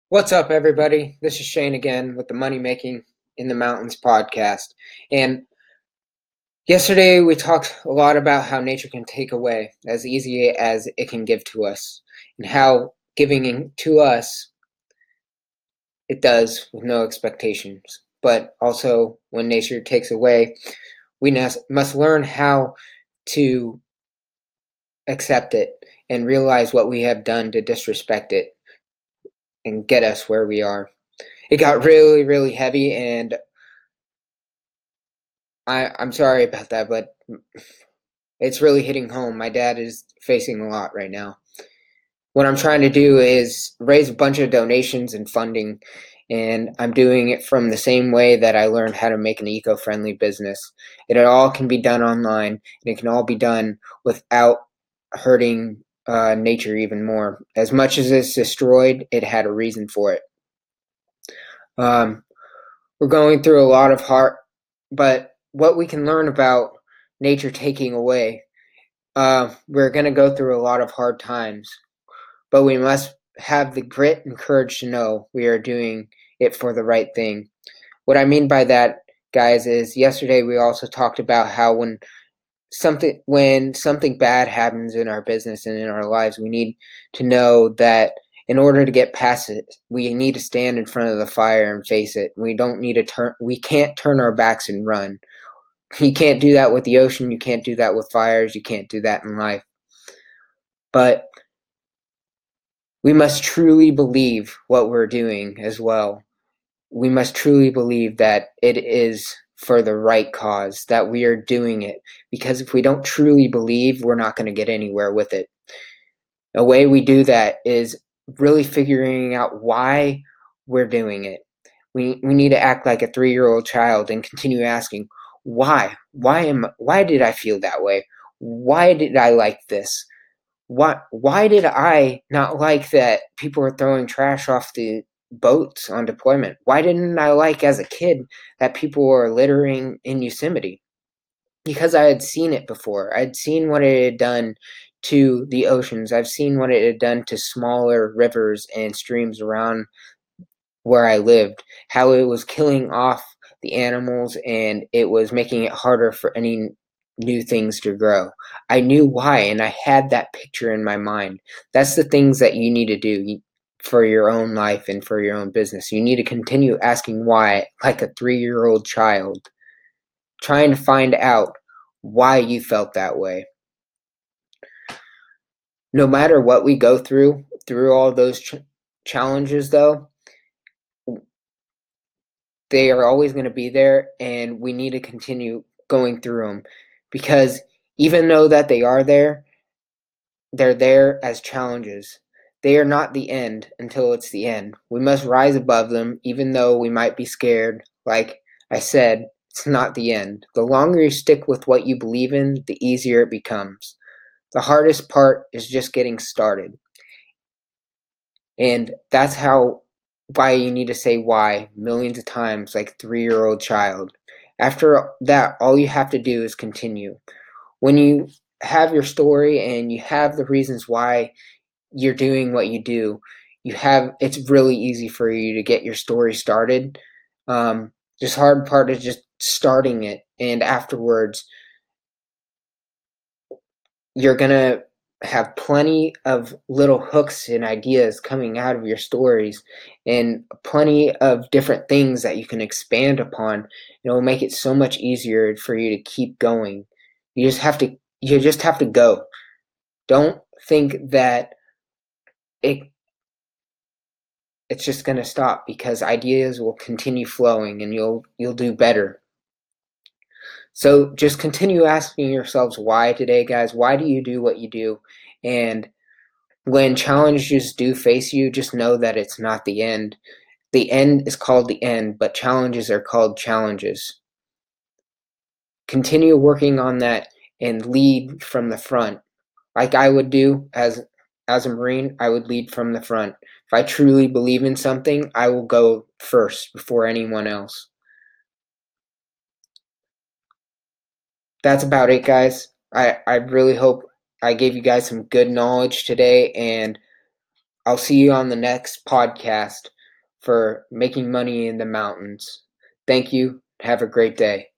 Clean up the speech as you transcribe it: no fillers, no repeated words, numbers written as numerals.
What's up, everybody? This is Shane again with the Money Making in the Mountains podcast. And yesterday we talked a lot about how nature can take away as easy as it can give to us, and how giving to us it does with no expectations. But also, when nature takes away, we must learn how to accept it and realize what we have done to disrespect it and get us where we are. It got really, really heavy, and I'm sorry about that, but it's really hitting home. My dad is facing a lot right now. What I'm trying to do is raise a bunch of donations and funding, and I'm doing it from the same way that I learned how to make an eco-friendly business. It all can be done online, and it can all be done without hurting nature even more. As much as it's destroyed, it had a reason for it. Um, we're going through a lot of hard, but what we can learn about nature taking away, we're going to go through a lot of hard times, but we must have the grit and courage to know we are doing it for the right thing. What I mean by that, guys, is yesterday we also talked about how when something bad happens in our business and in our lives, we need to know that in order to get past it, we need to stand in front of the fire and face it. We can't turn our backs and run. You can't do that with the ocean, you can't do that with fires, you can't do that in life. But we must truly believe what we're doing as well. We must truly believe that it is for the right cause, that we are doing it. Because if we don't truly believe, we're not going to get anywhere with it. A way we do that is really figuring out why we're doing it. We need to act like a 3-year-old child and continue asking, why? Why did I feel that way? Why did I like this? Why did I not like that people were throwing trash off the boats on deployment? Why didn't I like as a kid that people were littering in Yosemite? Because I had seen it before. I'd seen what it had done to the oceans. I've seen what it had done to smaller rivers and streams around where I lived, how it was killing off the animals and it was making it harder for any new things to grow. I knew why, and I had that picture in my mind. That's the things that you need to do for your own life and for your own business. You need to continue asking why, like a 3-year-old child, trying to find out why you felt that way. No matter what we go through all those challenges, though, they are always going to be there, and we need to continue going through them, because even though that they are there, they're there as challenges. They are not the end until it's the end. We must rise above them, even though we might be scared. Like I said, it's not the end. The longer you stick with what you believe in, the easier it becomes. The hardest part is just getting started. And that's why you need to say why millions of times, like a 3-year-old child. After that, all you have to do is continue. When you have your story and you have the reasons why you're doing what you do, it's really easy for you to get your story started. Just hard part is just starting it, and afterwards you're gonna have plenty of little hooks and ideas coming out of your stories, and plenty of different things that you can expand upon. It will make it so much easier for you to keep going. You just have to go. Don't think that it it's just going to stop, because ideas will continue flowing and you'll do better. So just continue asking yourselves why today, guys. Why do you do what you do? And when challenges do face you, just know that it's not the end. The end is called the end, but challenges are called challenges. Continue working on that and lead from the front. Like I would do as a Marine, I would lead from the front. If I truly believe in something, I will go first before anyone else. That's about it, guys. I really hope I gave you guys some good knowledge today, and I'll see you on the next podcast. for making money in the mountains. Thank you. Have a great day.